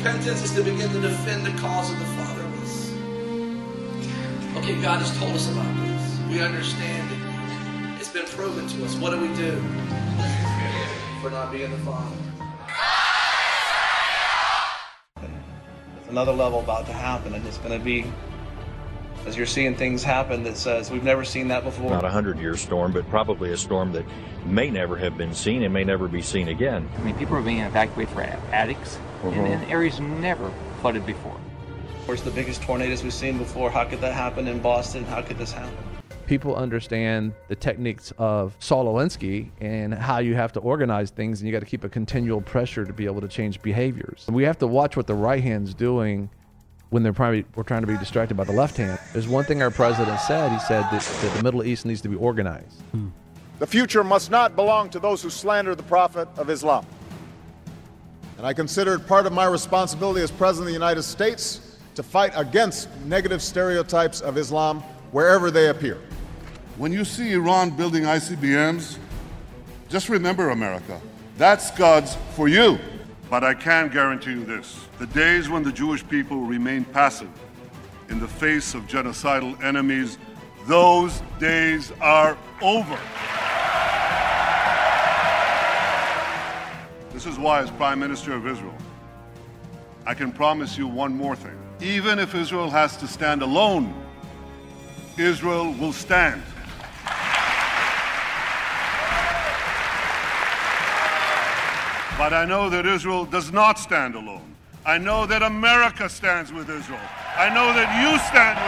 repentance is to begin to defend the cause of the fatherless. Okay, God has told us about this. We understand it. It's been proven to us. What do we do for not being the father? There's another level about to happen, and it's going to be, as you're seeing things happen that says we've never seen that before. Not a 100-year storm, but probably a storm that may never have been seen and may never be seen again. I mean, people are being evacuated from attics in areas never flooded before. Of course, the biggest tornadoes we've seen before. How could that happen in Boston? How could this happen? People understand the techniques of Saul Alinsky and how you have to organize things, and you got to keep a continual pressure to be able to change behaviors. We have to watch what the right hand's doing when we're trying to be distracted by the left hand. There's one thing our president said. He said that the Middle East needs to be organized. The future must not belong to those who slander the Prophet of Islam. And I consider it part of my responsibility as President of the United States to fight against negative stereotypes of Islam wherever they appear. When you see Iran building ICBMs, just remember, America, that's God's for you. But I can guarantee you this. The days when the Jewish people remain passive in the face of genocidal enemies, those days are over. This is why, as Prime Minister of Israel, I can promise you one more thing. Even if Israel has to stand alone, Israel will stand. But I know that Israel does not stand alone. I know that America stands with Israel. I know that you stand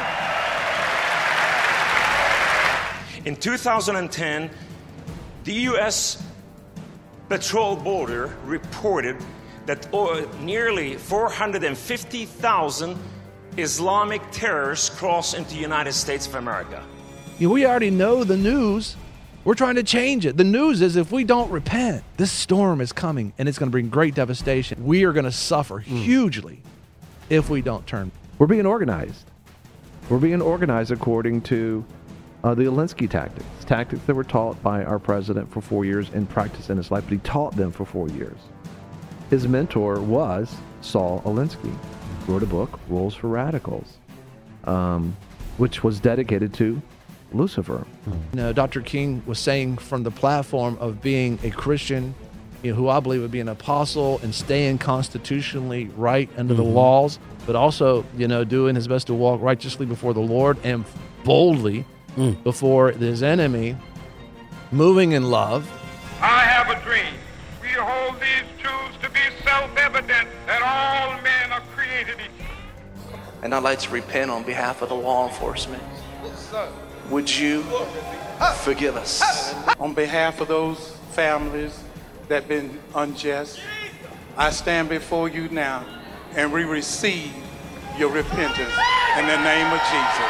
with Israel. In 2010, the U.S. Patrol Border reported that nearly 450,000 Islamic terrorists crossed into the United States of America. We already know the news. We're trying to change it. The news is if we don't repent, this storm is coming and it's going to bring great devastation. We are going to suffer hugely if we don't turn. We're being organized. We're being organized according to the Alinsky tactics that were taught by our president for 4 years and practiced in his life, but he taught them for 4 years. His mentor was Saul Alinsky. He wrote a book, Rules for Radicals, which was dedicated to Lucifer. Dr. King was saying from the platform of being a Christian, who I believe would be an apostle and staying constitutionally right under the laws, but also, doing his best to walk righteously before the Lord and boldly before his enemy, moving in love. I have a dream. We hold these truths to be self-evident that all men are created equal. And I'd like to repent on behalf of the law enforcement. Would you forgive us? On behalf of those families that have been unjust, I stand before you now and we receive your repentance in the name of Jesus.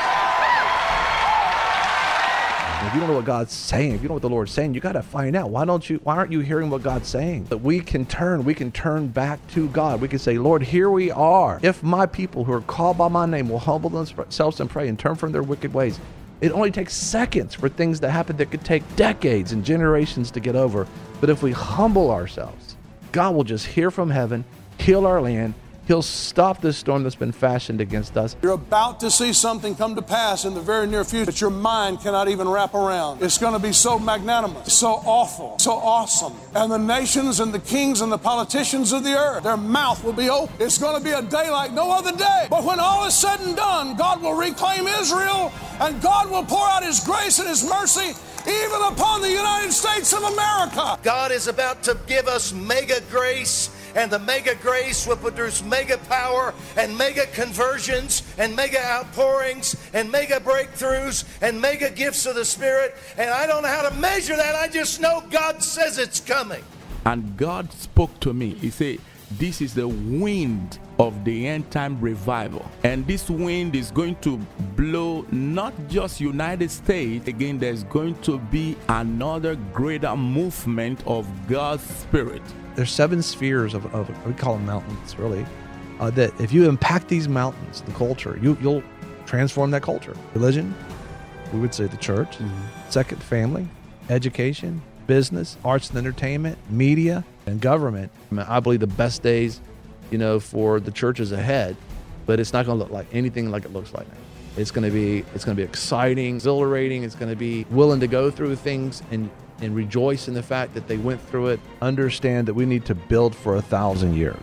If you don't know what God's saying, if you know what the Lord's saying, you got to find out. Why aren't you hearing what God's saying? That we can turn back to God. We can say, Lord, here we are. If my people who are called by my name will humble themselves and pray and turn from their wicked ways. It only takes seconds for things to happen that could take decades and generations to get over. But if we humble ourselves, God will just hear from heaven, heal our land. He'll stop this storm that's been fashioned against us. You're about to see something come to pass in the very near future that your mind cannot even wrap around. It's going to be so magnanimous, so awful, so awesome. And the nations and the kings and the politicians of the earth, their mouth will be open. It's going to be a day like no other day. But when all is said and done, God will reclaim Israel and God will pour out His grace and His mercy even upon the United States of America. God is about to give us mega grace. And the mega grace will produce mega power and mega conversions and mega outpourings and mega breakthroughs and mega gifts of the Spirit. And I don't know how to measure that. I just know God says it's coming. And God spoke to me. He said, this is the wind of the end time revival. And this wind is going to blow not just United States. Again, there's going to be another greater movement of God's Spirit. There's 7 spheres of we call them mountains, really, that if you impact these mountains, the culture, you'll transform that culture. Religion, we would say the church. Second, family, education, business, arts and entertainment, media, and government. I believe the best days for the churches ahead, but it's not going to look like anything like it looks like now. It's going to be exciting, exhilarating. It's going to be willing to go through things and rejoice in the fact that they went through it. Understand that we need to build for 1,000 years.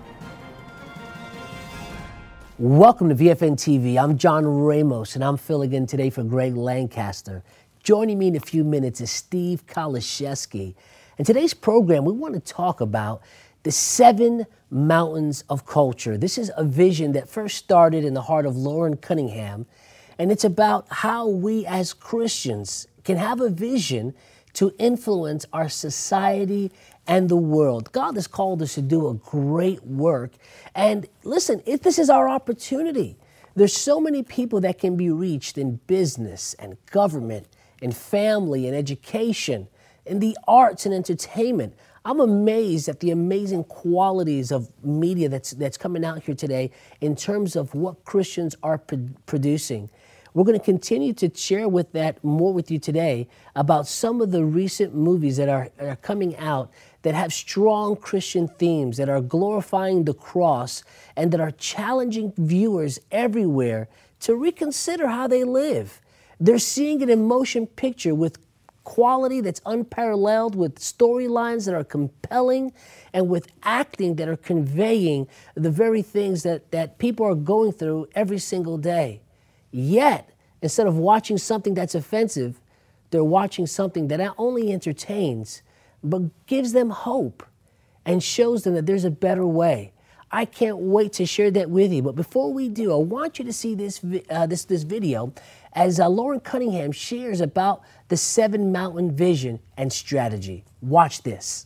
Welcome to VFN TV. I'm John Ramos, and I'm filling in today for Greg Lancaster. Joining me in a few minutes is Steve Kaliszewski. In today's program, we want to talk about the 7 mountains of culture. This is a vision that first started in the heart of Loren Cunningham, and it's about how we as Christians can have a vision to influence our society and the world. God has called us to do a great work, and listen, this is our opportunity. There's so many people that can be reached in business and government and family and education, in the arts and entertainment. I'm amazed at the amazing qualities of media that's coming out here today in terms of what Christians are producing. We're going to continue to share more with you today about some of the recent movies that are coming out that have strong Christian themes, that are glorifying the cross, and that are challenging viewers everywhere to reconsider how they live. They're seeing it in motion picture with quality that's unparalleled, with storylines that are compelling, and with acting that are conveying the very things that people are going through every single day. Yet, instead of watching something that's offensive, they're watching something that not only entertains, but gives them hope and shows them that there's a better way. I can't wait to share that with you. But before we do, I want you to see this video as Loren Cunningham shares about the 7 mountain vision and strategy. Watch this.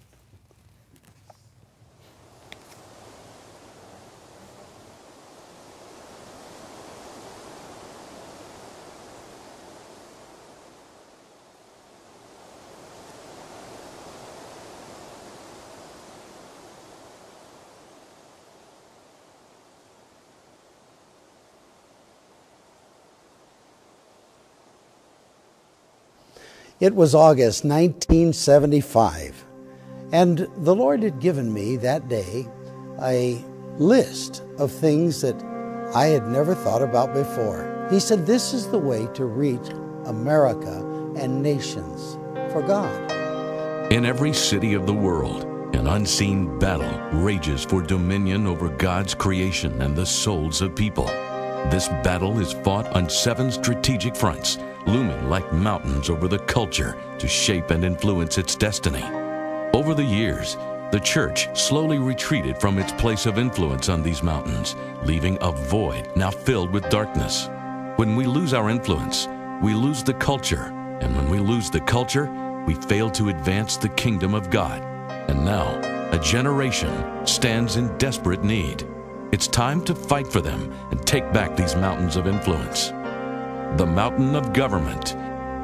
It was August 1975, and the Lord had given me that day a list of things that I had never thought about before. He said, this is the way to reach America and nations for God. In every city of the world, an unseen battle rages for dominion over God's creation and the souls of people. This battle is fought on 7 strategic fronts, looming like mountains over the culture to shape and influence its destiny. Over the years, the church slowly retreated from its place of influence on these mountains, leaving a void now filled with darkness. When we lose our influence, we lose the culture, and when we lose the culture, we fail to advance the kingdom of God. And now, a generation stands in desperate need. It's time to fight for them and take back these mountains of influence. The mountain of government,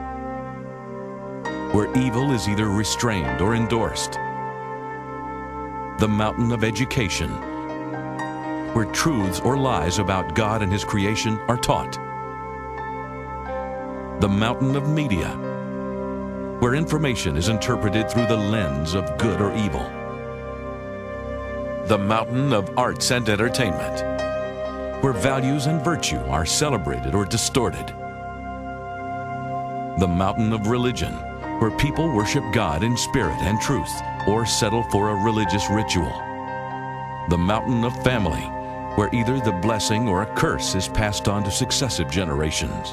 where evil is either restrained or endorsed. The mountain of education, where truths or lies about God and His creation are taught. The mountain of media, where information is interpreted through the lens of good or evil. The mountain of arts and entertainment, where values and virtue are celebrated or distorted. The mountain of religion, where people worship God in spirit and truth or settle for a religious ritual. The mountain of family, where either the blessing or a curse is passed on to successive generations.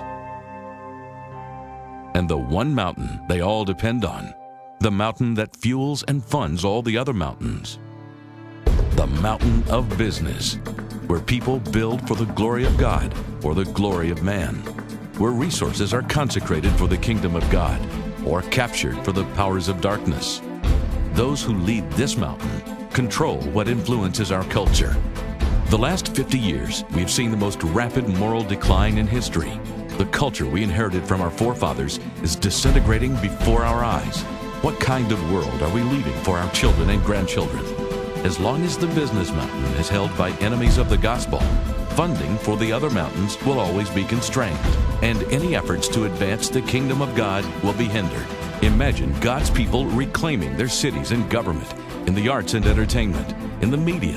And the one mountain they all depend on, the mountain that fuels and funds all the other mountains. The mountain of business, where people build for the glory of God or the glory of man, where resources are consecrated for the kingdom of God or captured for the powers of darkness. Those who lead this mountain control what influences our culture. The last 50 years, we've seen the most rapid moral decline in history. The culture we inherited from our forefathers is disintegrating before our eyes. What kind of world are we leaving for our children and grandchildren? As long as the business mountain is held by enemies of the gospel, funding for the other mountains will always be constrained, and any efforts to advance the kingdom of God will be hindered. Imagine God's people reclaiming their cities and government, in the arts and entertainment, in the media,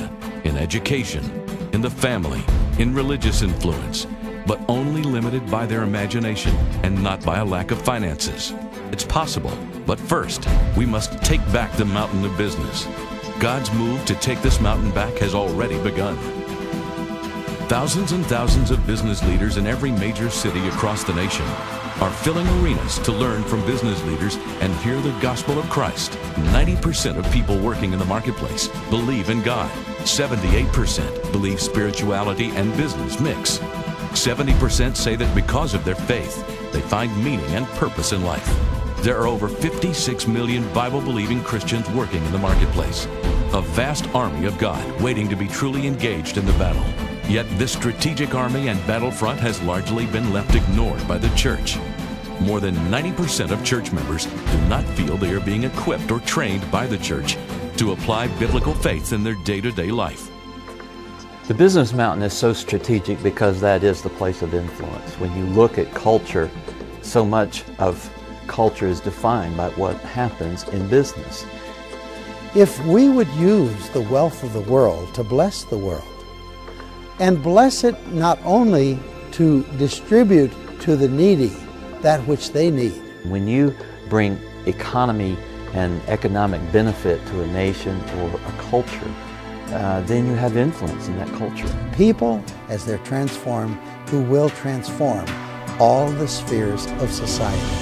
in education, in the family, in religious influence, but only limited by their imagination and not by a lack of finances. It's possible, but first, we must take back the mountain of business. God's move to take this mountain back has already begun. Thousands and thousands of business leaders in every major city across the nation are filling arenas to learn from business leaders and hear the gospel of Christ. 90% of people working in the marketplace believe in God. 78% believe spirituality and business mix. 70% say that because of their faith, they find meaning and purpose in life. There are over 56 million Bible-believing Christians working in the marketplace. A vast army of God waiting to be truly engaged in the battle. Yet this strategic army and battlefront has largely been left ignored by the church. More than 90% of church members do not feel they are being equipped or trained by the church to apply biblical faith in their day-to-day life. The business mountain is so strategic because that is the place of influence. When you look at culture, so much of culture is defined by what happens in business. If we would use the wealth of the world to bless the world, and bless it not only to distribute to the needy that which they need. When you bring economy and economic benefit to a nation or a culture, then you have influence in that culture. People, as they're transformed, who will transform all the spheres of society.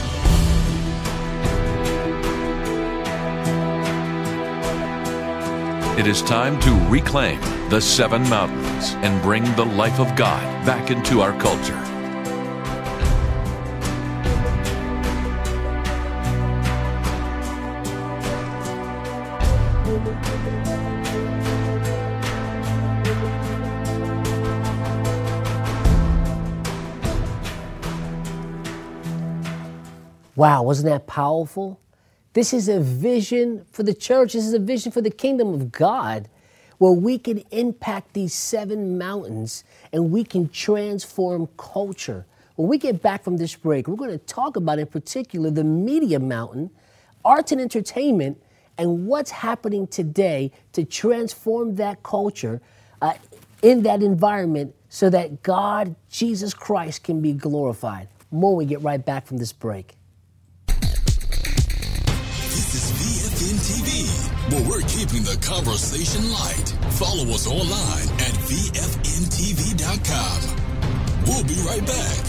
It is time to reclaim the 7 mountains and bring the life of God back into our culture. Wow, wasn't that powerful? This is a vision for the church. This is a vision for the kingdom of God, where we can impact these 7 mountains and we can transform culture. When we get back from this break, we're going to talk about, in particular, the media mountain, arts and entertainment, and what's happening today to transform that culture in that environment so that God, Jesus Christ, can be glorified. More when we get right back from this break. But we're keeping the conversation light. Follow us online at VFNTV.com. We'll be right back.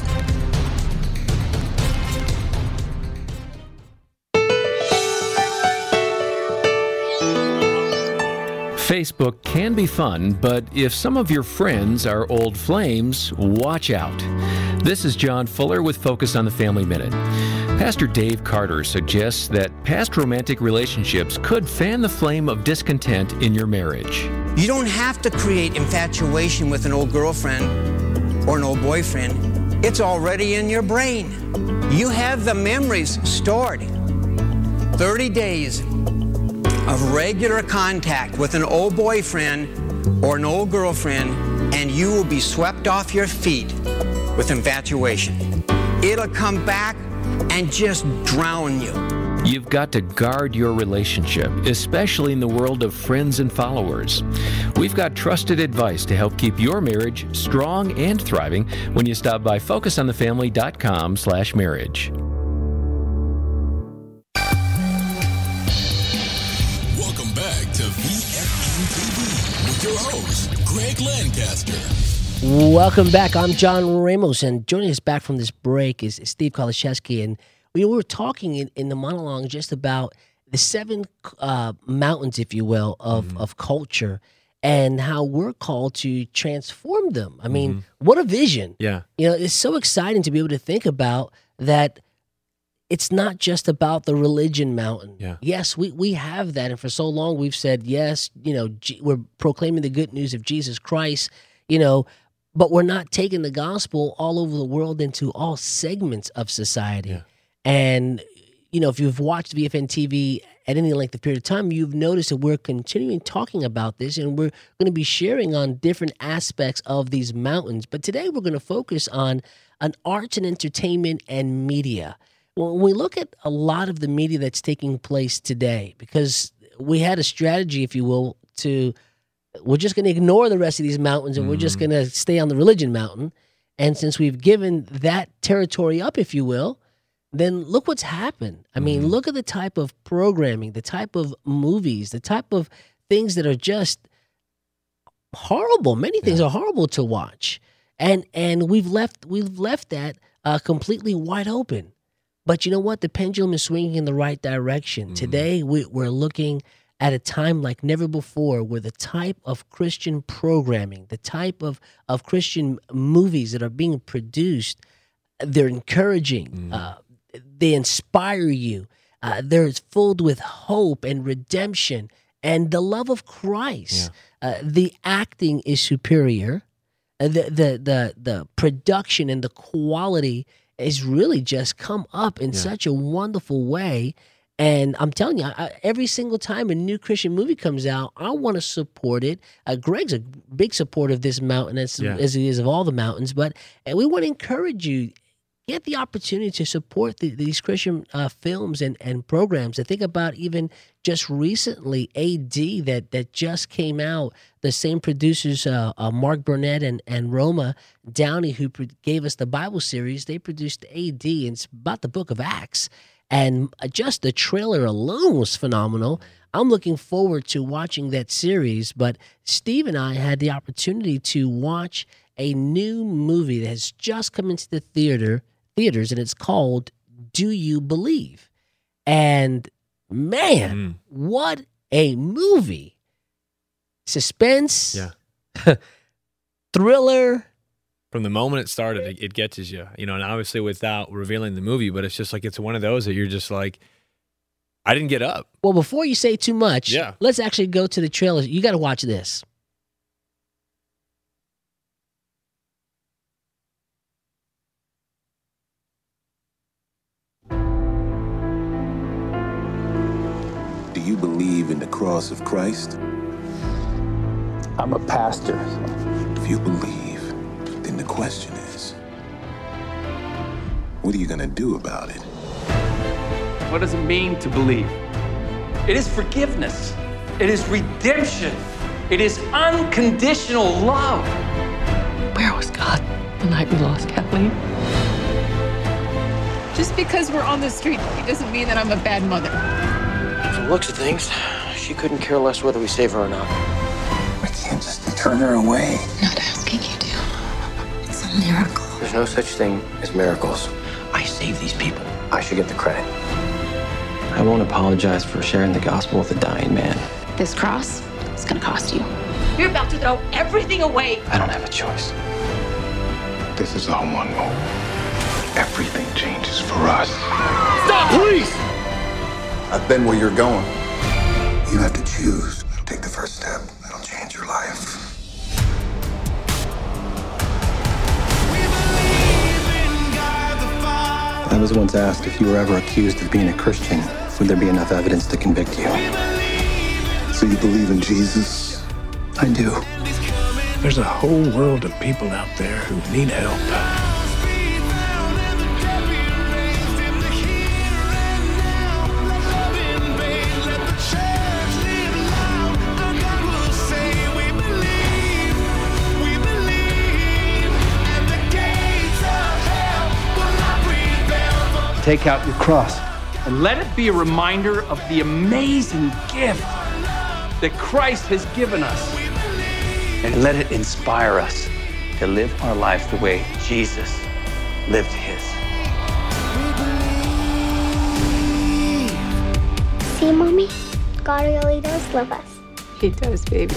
Facebook can be fun, but if some of your friends are old flames, watch out. This is John Fuller with Focus on the Family Minute. Pastor Dave Carter suggests that past romantic relationships could fan the flame of discontent in your marriage. You don't have to create infatuation with an old girlfriend or an old boyfriend. It's already in your brain. You have the memories stored. 30 days of regular contact with an old boyfriend or an old girlfriend, and you will be swept off your feet with infatuation. It'll come back and just drown you. You've got to guard your relationship, especially in the world of friends and followers. We've got trusted advice to help keep your marriage strong and thriving when you stop by FocusOnTheFamily.com/marriage. Welcome back to VFN TV with your host, Greg Lancaster. Welcome back. I'm John Ramos, and joining us back from this break is Steve Kaliszewski. And we were talking in the monologue just about the 7 mountains, if you will, of culture and how we're called to transform them. I mean, what a vision. Yeah. You know, it's so exciting to be able to think about that. It's not just about the religion mountain. Yeah. Yes, we have that. And for so long we've said, yes, you know, we're proclaiming the good news of Jesus Christ, you know, but we're not taking the gospel all over the world into all segments of society. Yeah. And, you know, if you've watched VFN TV at any length of period of time, you've noticed that we're continuing talking about this, and we're going to be sharing on different aspects of these mountains. But today we're going to focus on arts and entertainment and media. When we look at a lot of the media that's taking place today, because we had a strategy, if you will, to we're just going to ignore the rest of these mountains and we're just going to stay on the religion mountain. And since we've given that territory up, if you will, then look what's happened. I mean, look at the type of programming, the type of movies, the type of things that are just horrible. Many things are horrible to watch. And we've left that completely wide open. But you know what? The pendulum is swinging in the right direction. Today, we're looking at a time like never before where the type of Christian programming, the type of Christian movies that are being produced, they're encouraging. They inspire you. They're filled with hope and redemption and the love of Christ. The acting is superior. The production and the quality is really just come up in such a wonderful way. And I'm telling you, every single time a new Christian movie comes out, I want to support it. Greg's a big supporter of this mountain as he is of all the mountains. And we want to encourage you, get the opportunity to support these Christian films and programs. I think about even just recently, AD that just came out. The same producers, Mark Burnett and Roma Downey, who gave us the Bible series, they produced AD, and it's about the book of Acts. And just the trailer alone was phenomenal. I'm looking forward to watching that series. But Steve and I had the opportunity to watch a new movie that has just come into the theaters, and it's called Do You Believe? And man, what a movie. Suspense, thriller. From the moment it started, it gets you, and obviously without revealing the movie, but it's just like, it's one of those that you're just like, I didn't get up. Well, before you say too much, let's actually go to the trailer. You got to watch this. Do you believe in the cross of Christ? I'm a pastor. If you believe, then the question is, what are you going to do about it? What does it mean to believe? It is forgiveness. It is redemption. It is unconditional love. Where was God the night we lost Kathleen? Just because we're on the street, it doesn't mean that I'm a bad mother. From the looks of things, she couldn't care less whether we save her or not. We can't just turn her away. Not asking you to. It's a miracle. There's no such thing as miracles. I saved these people. I should get the credit. I won't apologize for sharing the gospel with a dying man. This cross is going to cost you. You're about to throw everything away. I don't have a choice. This is our one moment. Everything changes for us. Stop, please! I've been where you're going. You have to choose. Take the first step. It'll change your life. I was once asked if you were ever accused of being a Christian, would there be enough evidence to convict you? So you believe in Jesus? I do. There's a whole world of people out there who need help. Take out your cross and let it be a reminder of the amazing gift that Christ has given us. And let it inspire us to live our life the way Jesus lived his. See, Mommy? God really does love us. He does, baby.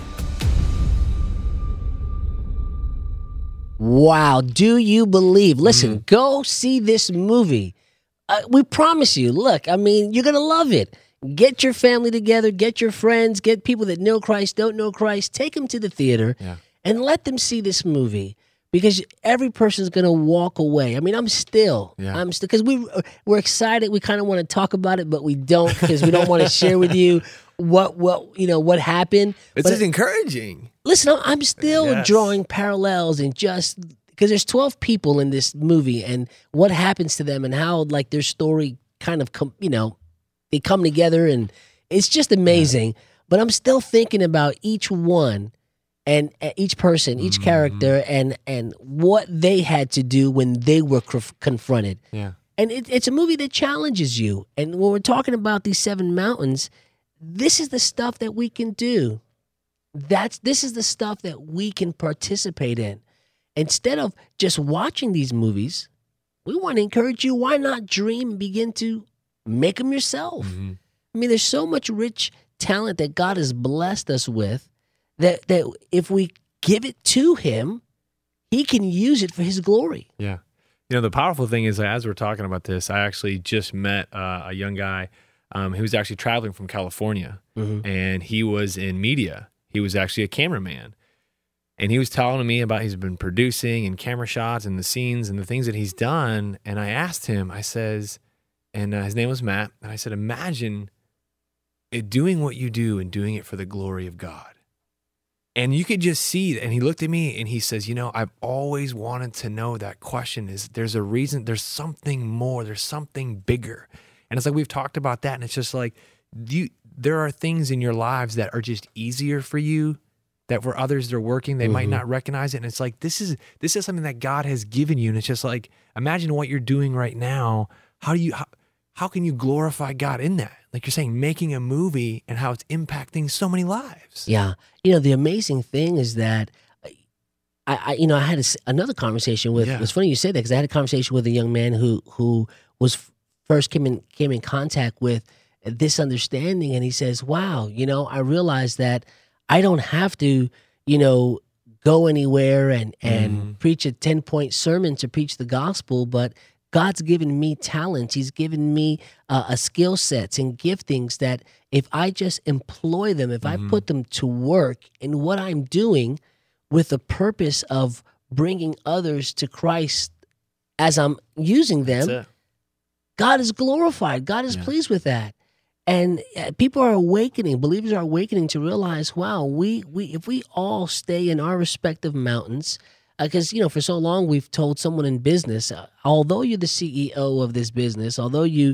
Wow, do you believe? Listen, go see this movie. We promise you, look, I mean, you're going to love it. Get your family together, get your friends, get people that know Christ, don't know Christ, take them to the theater and let them see this movie, because every person's going to walk away. I mean, I'm still, because we're excited. We kind of want to talk about it, but we don't, because we don't want to share with you what happened. It's just encouraging. Listen, I'm still drawing parallels, and just because there's 12 people in this movie and what happens to them and how their story kind of they come together, and it's just amazing. but I'm still thinking about each one and each person, each character, and what they had to do when they were confronted. Yeah. And it's a movie that challenges you. And when we're talking about these 7 mountains, this is the stuff that we can do. This is the stuff that we can participate in. Instead of just watching these movies, we want to encourage you, why not dream and begin to make them yourself? I mean, there's so much rich talent that God has blessed us with that if we give it to him, he can use it for his glory. Yeah. You know, the powerful thing is, as we're talking about this, I actually just met a young guy who was actually traveling from California, and he was in media. He was actually a cameraman. And he was telling me about he's been producing and camera shots and the scenes and the things that he's done. And I asked him, I says, and his name was Matt, and I said, imagine doing what you do and doing it for the glory of God. And you could just see, and he looked at me and he says, you know, I've always wanted to know that question is, there's a reason, there's something more, there's something bigger. And it's like, we've talked about that. And it's just like, there are things in your lives that are just easier for you, that for others they're working, they might not recognize it. And it's like, this is something that God has given you. And it's just like, imagine what you're doing right now. How can you glorify God in that? Like you're saying, making a movie and how it's impacting so many lives. Yeah. You know, the amazing thing is that I had another conversation with, it's funny you say that, because I had a conversation with a young man who was first came in contact with this understanding. And he says, wow, you know, I realized that I don't have to, you know, go anywhere and preach a 10-point sermon to preach the gospel, but God's given me talents. He's given me a skill sets and giftings that if I just employ them, if I put them to work in what I'm doing with the purpose of bringing others to Christ as I'm using them, God is glorified. God is pleased with that. And people are awakening, believers are awakening to realize, wow, if we all stay in our respective mountains, because, you know, for so long we've told someone in business, although you're the CEO of this business, although you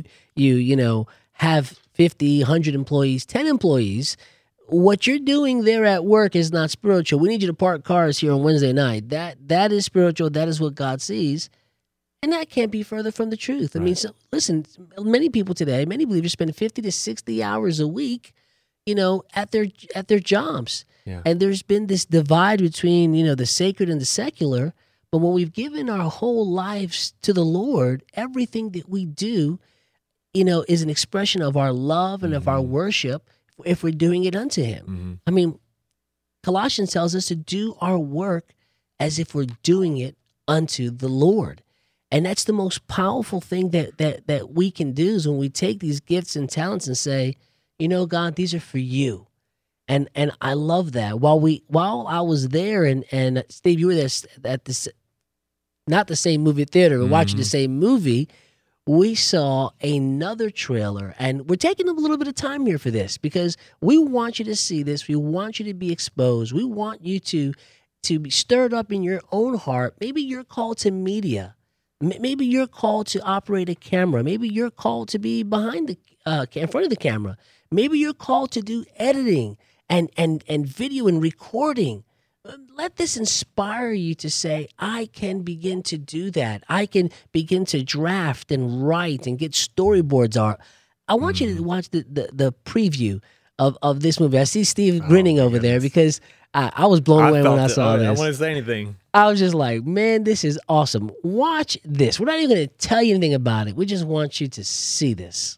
have 50, 100 employees, 10 employees, what you're doing there at work is not spiritual. We need you to park cars here on Wednesday night. That is spiritual. That is what God sees. And that can't be further from the truth. I mean, so, listen, many people today, many believers spend 50 to 60 hours a week, you know, at their jobs. Yeah. And there's been this divide between, you know, the sacred and the secular. But when we've given our whole lives to the Lord, everything that we do, you know, is an expression of our love and of our worship if we're doing it unto him. I mean, Colossians tells us to do our work as if we're doing it unto the Lord. And that's the most powerful thing that we can do is when we take these gifts and talents and say, you know, God, these are for you. And I love that. While I was there and Steve, you were there at this, not the same movie theater, but watching the same movie, we saw another trailer. And we're taking a little bit of time here for this because we want you to see this. We want you to be exposed. We want you to be stirred up in your own heart. Maybe you're called to media. Maybe you're called to operate a camera. Maybe you're called to be behind the in front of the camera. Maybe you're called to do editing and video and recording. Let this inspire you to say, I can begin to do that. I can begin to draft and write and get storyboards art. I want you to watch the preview of this movie. I see Steve grinning over there because I was blown away when I saw this. I want to say anything. I was just like, man, this is awesome. Watch this. We're not even going to tell you anything about it. We just want you to see this.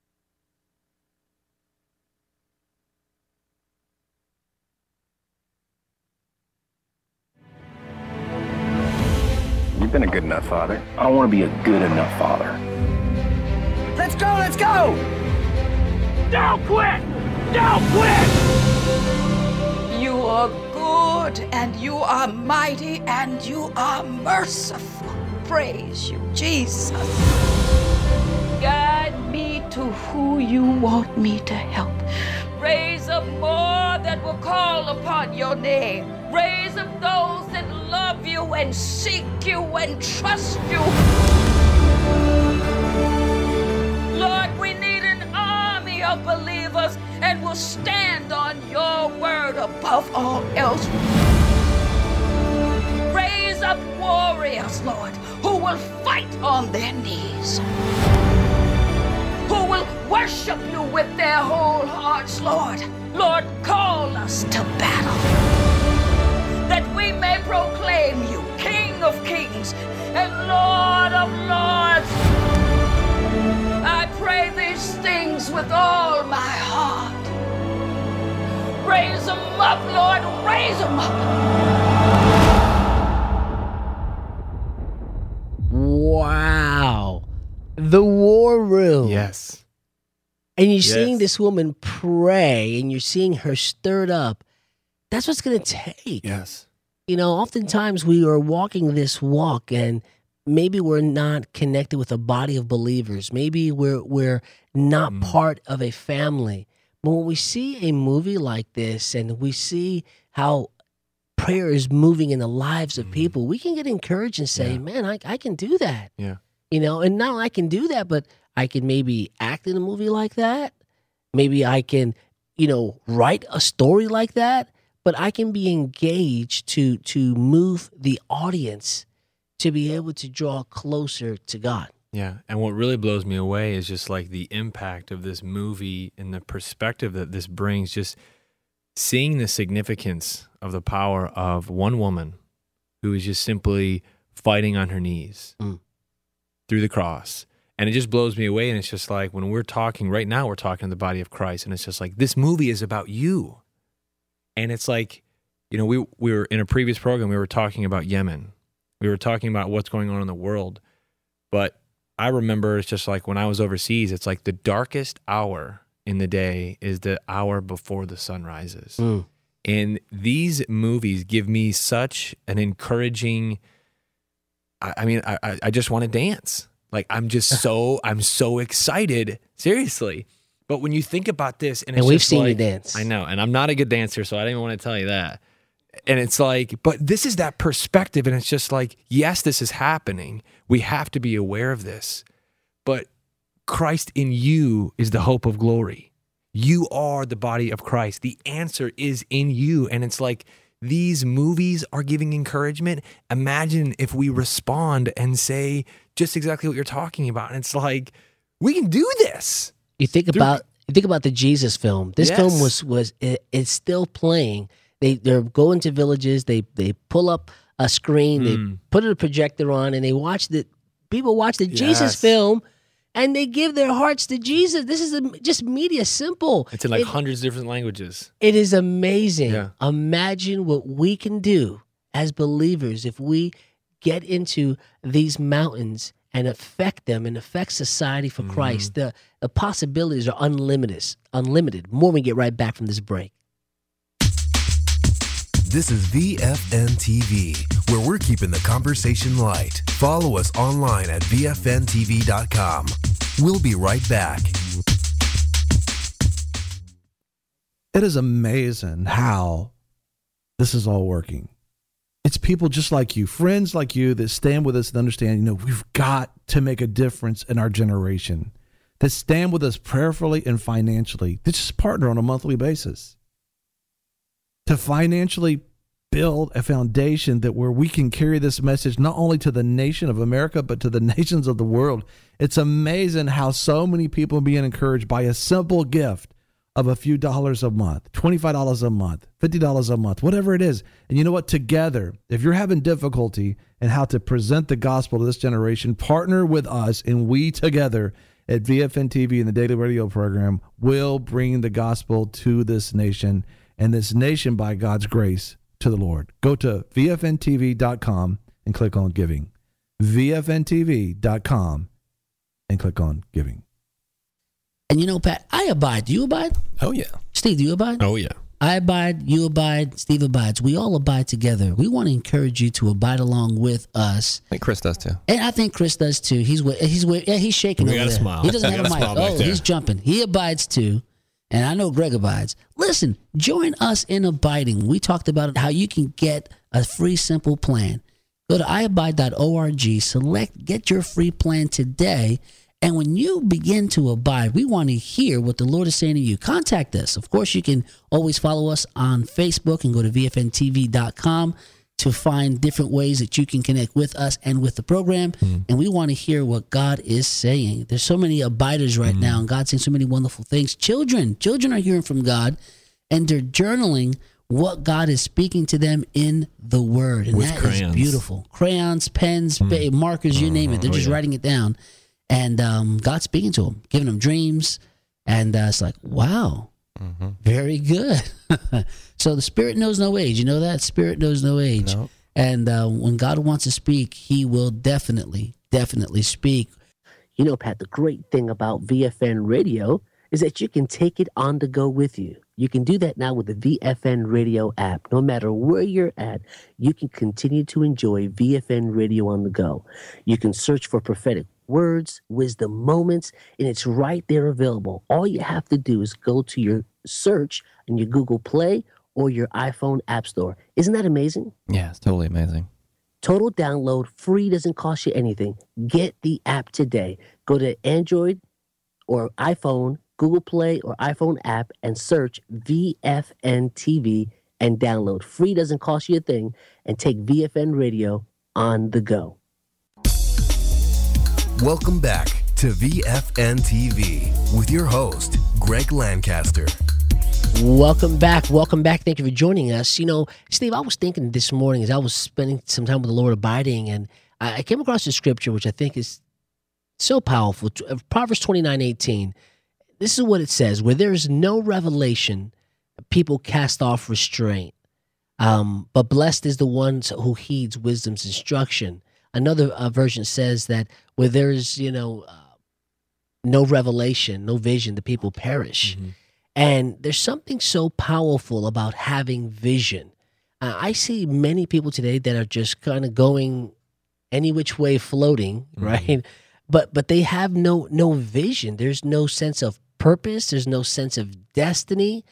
You've been a good enough father. I want to be a good enough father. Let's go, let's go! Don't quit! Don't quit! You are good, and you are mighty, and you are merciful. Praise you, Jesus. Guide me to who you want me to help. Raise up more that will call upon your name. Raise up those that love you and seek you and trust you. Lord, we need an army real believers and will stand on your word above all else. Raise up warriors, Lord, who will fight on their knees, who will worship you with their whole hearts, Lord. Lord, call us to battle, that we may proclaim you King of kings and Lord of lords. I pray these things with all my heart. Raise them up, Lord, raise them up. Wow. The war room. Yes. And you're seeing this woman pray and you're seeing her stirred up. That's what's going to take. Yes. You know, oftentimes we are walking this walk and maybe we're not connected with a body of believers. Maybe we're not part of a family. But when we see a movie like this and we see how prayer is moving in the lives of people, we can get encouraged and say, man, I can do that. Yeah. You know, and not only I can do that, but I can maybe act in a movie like that. Maybe I can, you know, write a story like that. But I can be engaged to move the audience to be able to draw closer to God. Yeah, and what really blows me away is just like the impact of this movie and the perspective that this brings, just seeing the significance of the power of one woman who is just simply fighting on her knees through the cross. And it just blows me away, and it's just like when we're talking, right now we're talking to the body of Christ, and it's just like, this movie is about you. And it's like, you know, we were in a previous program, we were talking about Yemen. We were talking about what's going on in the world. But I remember it's just like when I was overseas, it's like the darkest hour in the day is the hour before the sun rises. And these movies give me such an encouraging, I just want to dance. Like I'm so excited, seriously. But when you think about this, and we've seen you dance. I know, and I'm not a good dancer, so I don't even want to tell you that. And it's like, but this is that perspective, and it's just like, yes, this is happening. We have to be aware of this. But Christ in you is the hope of glory. You are the body of Christ. The answer is in you. And it's like, these movies are giving encouragement. Imagine if we respond and say just exactly what you're talking about. And it's like, we can do this. You think about the Jesus film. This film it's still playing. They're going to villages. They pull up a screen. They put a projector on, and they watch the people watch the Jesus film, and they give their hearts to Jesus. This is just media, simple. It's in hundreds of different languages. It is amazing. Yeah. Imagine what we can do as believers if we get into these mountains and affect them and affect society for Christ. The possibilities are unlimited. More when we get right back from this break. This is VFN TV, where we're keeping the conversation light. Follow us online at VFNTV.com. We'll be right back. It is amazing how this is all working. It's people just like you, friends like you, that stand with us and understand, you know, we've got to make a difference in our generation, that stand with us prayerfully and financially, that just partner on a monthly basis to financially build a foundation that where we can carry this message not only to the nation of America, but to the nations of the world. It's amazing how so many people are being encouraged by a simple gift of a few dollars a month, $25 a month, $50 a month, whatever it is. And you know what? Together, if you're having difficulty in how to present the gospel to this generation, partner with us, and we together at VFN TV and the Daily Radio program will bring the gospel to this nation, and this nation, by God's grace, to the Lord. Go to VFNTV.com and click on giving. VFNTV.com and click on giving. And you know, Pat, I abide. Do you abide? Oh, yeah. Steve, do you abide? Oh, yeah. I abide, you abide, Steve abides. We all abide together. We want to encourage you to abide along with us. I think Chris does too. And I think Chris does too. He's shaking over there. We got a smile. He doesn't have a mic. Oh, he's jumping. He abides too. And I know Greg abides. Listen, join us in abiding. We talked about how you can get a free, simple plan. Go to iabide.org, get your free plan today, And when you begin to abide, we want to hear what the Lord is saying to you. Contact us. Of course, you can always follow us on Facebook and go to VFNTV.com to find different ways that you can connect with us and with the program. And we want to hear what God is saying. There's so many abiders right now, and God's saying so many wonderful things. Children are hearing from God, and they're journaling what God is speaking to them in the Word. And that is beautiful. Crayons, pens, markers, you name it. They're just writing it down. And God's speaking to them, giving them dreams. And it's like, wow, very good. So the Spirit knows no age. You know that? Spirit knows no age. Nope. And when God wants to speak, he will definitely speak. You know, Pat, the great thing about VFN Radio is that you can take it on the go with you. You can do that now with the VFN Radio app. No matter where you're at, you can continue to enjoy VFN Radio on the go. You can search for prophetic words, wisdom moments, and it's right there available. All you have to do is go to your search in your Google Play or your iPhone App Store. Isn't that amazing? Yeah, it's totally amazing. Total download, free, doesn't cost you anything. Get the app today. Go to Android or iPhone, Google Play or iPhone app and search VFN TV and download. Free, doesn't cost you a thing, and take VFN Radio on the go. Welcome back to VFN TV with your host, Greg Lancaster. Welcome back. Thank you for joining us. You know, Steve, I was thinking this morning as I was spending some time with the Lord abiding, and I came across a scripture which I think is so powerful. Proverbs 29:18. This is what it says: where there is no revelation, people cast off restraint. But blessed is the one who heeds wisdom's instruction. Another version says that where there is, no revelation, no vision, the people perish. And there's something so powerful about having vision. I see many people today that are just kind of going any which way, floating, right? But they have no vision. There's no sense of purpose. There's no sense of destiny.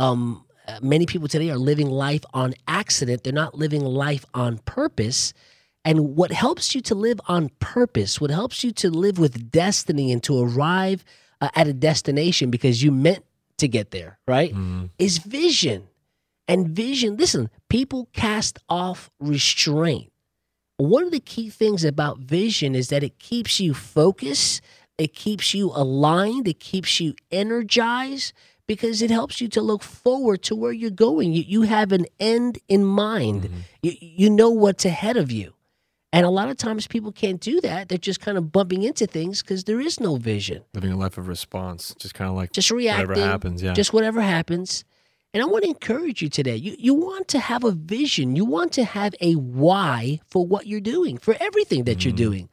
Many people today are living life on accident. They're not living life on purpose. And what helps you to live on purpose, what helps you to live with destiny and to arrive at a destination because you meant to get there, right, is vision. And vision, listen, people cast off restraint. One of the key things about vision is that it keeps you focused, it keeps you aligned, it keeps you energized, because it helps you to look forward to where you're going. You have an end in mind. You know what's ahead of you. And a lot of times people can't do that. They're just kind of bumping into things because there is no vision. Living a life of response, just kind of like just reacting, whatever happens. Yeah, just whatever happens. And I want to encourage you today. You want to have a vision. You want to have a why for what you're doing, for everything that you're doing.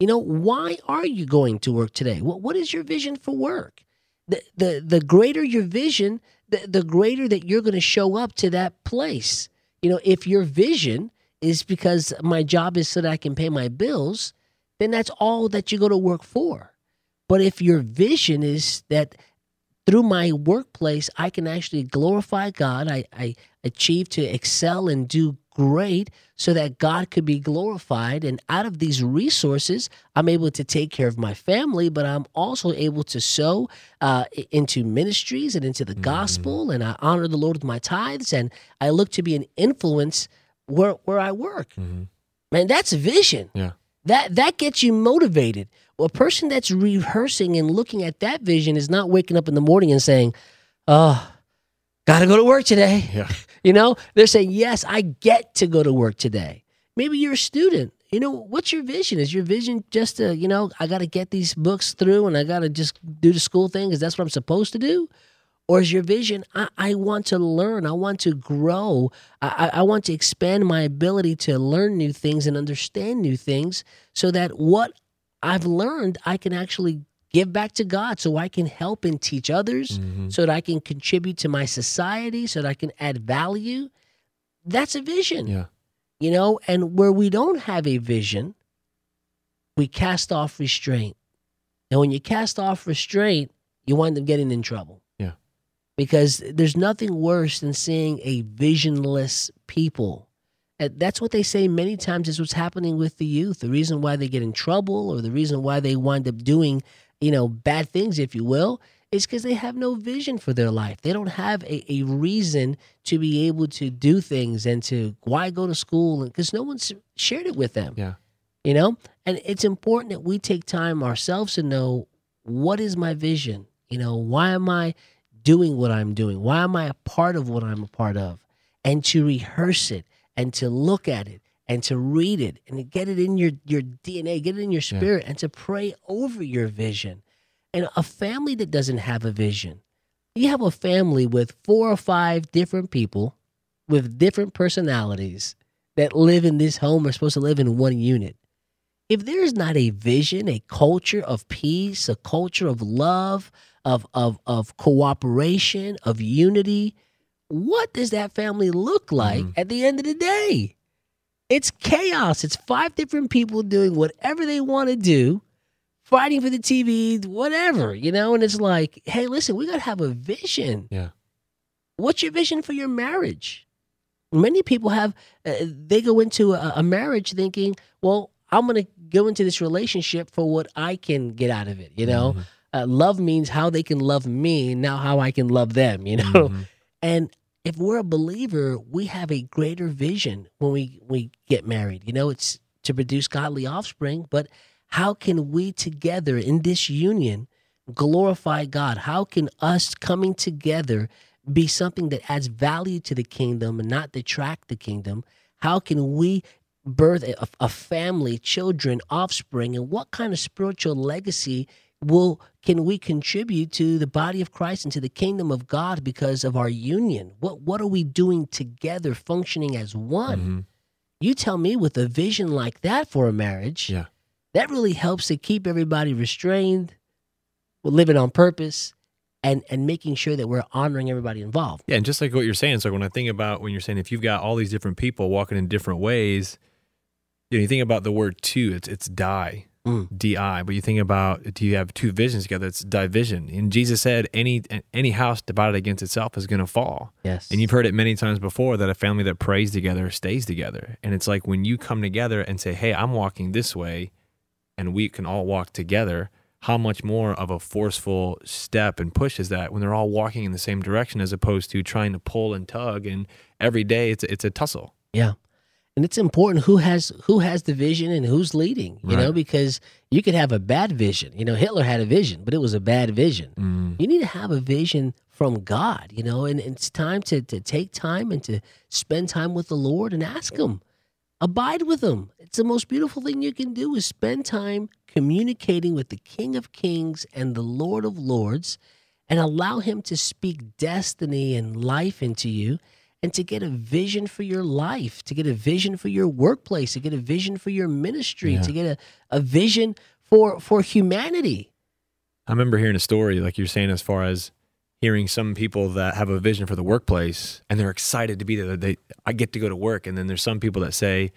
Why are you going to work today? What is your vision for work? The greater your vision, the greater that you're going to show up to that place. If your vision is because my job is so that I can pay my bills, then that's all that you go to work for. But if your vision is that through my workplace, I can actually glorify God, I achieve to excel and do great so that God could be glorified. And out of these resources, I'm able to take care of my family, but I'm also able to sow into ministries and into the gospel. And I honor the Lord with my tithes. And I look to be an influence where I work. Man, that's vision. Yeah. That gets you motivated. Well, a person that's rehearsing and looking at that vision is not waking up in the morning and saying, oh, got to go to work today. Yeah. They're saying, yes, I get to go to work today. Maybe you're a student. What's your vision? Is your vision just to, I got to get these books through and I got to just do the school thing because that's what I'm supposed to do? Or is your vision, I want to learn, I want to grow, I want to expand my ability to learn new things and understand new things so that what I've learned, I can actually give back to God so I can help and teach others, so that I can contribute to my society, so that I can add value. That's a vision. Yeah. And where we don't have a vision, we cast off restraint. And when you cast off restraint, you wind up getting in trouble. Because there's nothing worse than seeing a visionless people. And that's what they say many times is what's happening with the youth. The reason why they get in trouble or the reason why they wind up doing bad things, if you will, is because they have no vision for their life. They don't have a reason to be able to do things and to why go to school, because no one's shared it with them. Yeah. And it's important that we take time ourselves to know, what is my vision? Why am I doing what I'm doing? Why am I a part of what I'm a part of? And to rehearse it and to look at it and to read it and to get it in your DNA, get it in your spirit, and to pray over your vision. And a family that doesn't have a vision, you have a family with 4 or 5 different people with different personalities that live in this home, are supposed to live in one unit. If there's not a vision, a culture of peace, a culture of love, of cooperation, of unity, what does that family look like at the end of the day? It's chaos. It's 5 different people doing whatever they want to do, fighting for the TV, whatever, and it's like, hey, listen, we got to have a vision. Yeah. What's your vision for your marriage? Many people have, they go into a marriage thinking, well, I'm going to go into this relationship for what I can get out of it, Love means how they can love me, now how I can love them, And if we're a believer, we have a greater vision when we get married. It's to produce godly offspring, but how can we together in this union glorify God? How can us coming together be something that adds value to the kingdom and not detract the kingdom? How can we birth a family, children, offspring, and what kind of spiritual legacy can we contribute to the body of Christ and to the kingdom of God because of our union? What are we doing together, functioning as one? Mm-hmm. You tell me, with a vision like that for a marriage, that really helps to keep everybody restrained, living on purpose, and making sure that we're honoring everybody involved. Yeah, and just like what you're saying, so when I think about when you're saying if you've got all these different people walking in different ways, you think about the word two, it's die. D-I, but you think about, do you have 2 visions together? It's division. And Jesus said, any house divided against itself is going to fall. Yes. And you've heard it many times before that a family that prays together stays together. And it's like when you come together and say, hey, I'm walking this way, and we can all walk together, how much more of a forceful step and push is that when they're all walking in the same direction as opposed to trying to pull and tug, and every day it's a tussle. Yeah. And it's important who has the vision and who's leading, because you could have a bad vision. Hitler had a vision, but it was a bad vision. You need to have a vision from God, and it's time to take time and to spend time with the Lord and ask Him. Abide with Him. It's the most beautiful thing you can do, is spend time communicating with the King of Kings and the Lord of Lords, and allow Him to speak destiny and life into you, and to get a vision for your life, to get a vision for your workplace, to get a vision for your ministry, to get a vision for humanity. I remember hearing a story, like you're saying, as far as hearing some people that have a vision for the workplace and they're excited to be there. I get to go to work. And then there's some people that say,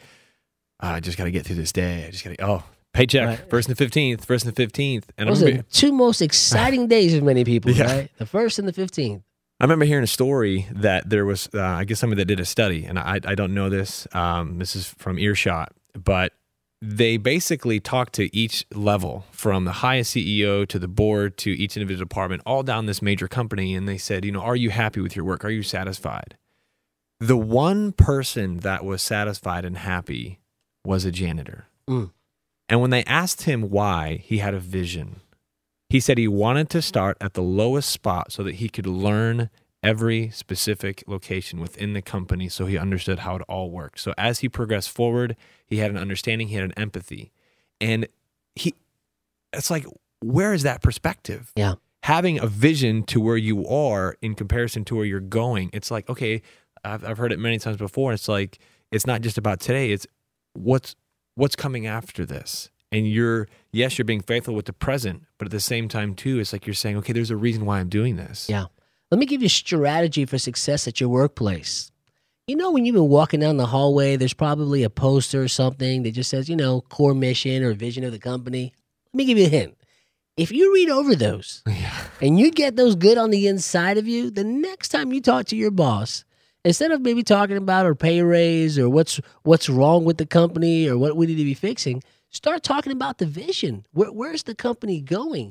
I just got to get through this day. I just got to, paycheck, right. First and the 15th. And those are the 2 most exciting days of many people, right? The 1st and the 15th. I remember hearing a story that there was, I guess somebody that did a study, and I don't know this, this is from Earshot, but they basically talked to each level, from the highest CEO to the board to each individual department, all down this major company, and they said, are you happy with your work? Are you satisfied? The one person that was satisfied and happy was a janitor. And when they asked him why, he had a vision. He said he wanted to start at the lowest spot so that he could learn every specific location within the company so he understood how it all worked. So as he progressed forward, he had an understanding, he had an empathy. And it's like, where is that perspective? Yeah. Having a vision to where you are in comparison to where you're going. It's like, okay, I've heard it many times before. It's like, it's not just about today. It's what's coming after this. And you're being faithful with the present, but at the same time, too, it's like you're saying, okay, there's a reason why I'm doing this. Yeah. Let me give you a strategy for success at your workplace. When you've been walking down the hallway, there's probably a poster or something that just says, core mission or vision of the company. Let me give you a hint. If you read over those and you get those good on the inside of you, the next time you talk to your boss, instead of maybe talking about our pay raise or what's wrong with the company or what we need to be fixing, start talking about the vision. Where's the company going?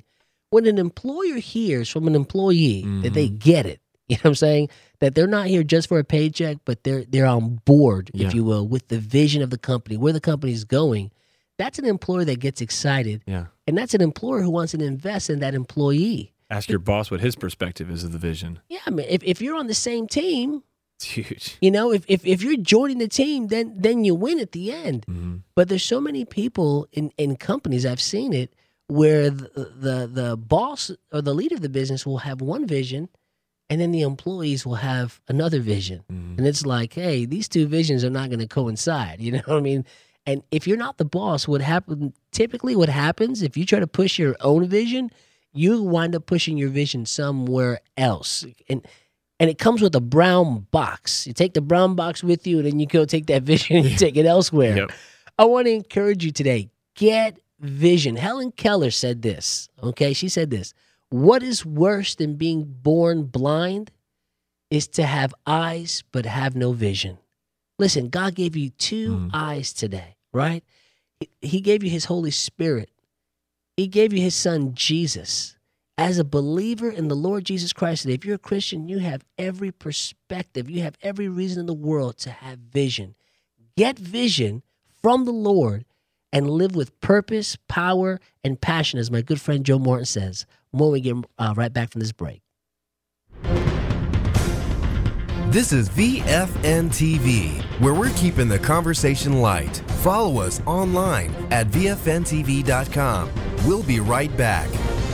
when an employer hears from an employee that they get it, you know what I'm saying? That they're not here just for a paycheck, but they're on board, if you will, with the vision of the company, where the company's going. That's an employer that gets excited. Yeah. And that's an employer who wants to invest in that employee. Ask your boss what his perspective is of the vision. Yeah, I mean, if you're on the same team, it's huge. You know, if you're joining the team, then you win at the end. But there's so many people in companies, I've seen it, where the boss or the leader of the business will have one vision, and then the employees will have another vision. And it's like, hey, these two visions are not going to coincide. You know what I mean? And if you're not the boss, typically what happens, if you try to push your own vision, you wind up pushing your vision somewhere else. And it comes with a brown box. You take the brown box with you, and then you go take that vision and you take it elsewhere. Yep. I want to encourage you today, get vision. Helen Keller said this, okay? She said this: what is worse than being born blind is to have eyes but have no vision. Listen, God gave you two eyes today, right? He gave you his Holy Spirit. He gave you his son, Jesus. As a believer in the Lord Jesus Christ today, if you're a Christian, you have every perspective. You have every reason in the world to have vision. Get vision from the Lord and live with purpose, power, and passion, as my good friend Joe Morton says, when we get right back from this break. This is VFN TV, where we're keeping the conversation light. Follow us online at VFNTV.com. We'll be right back.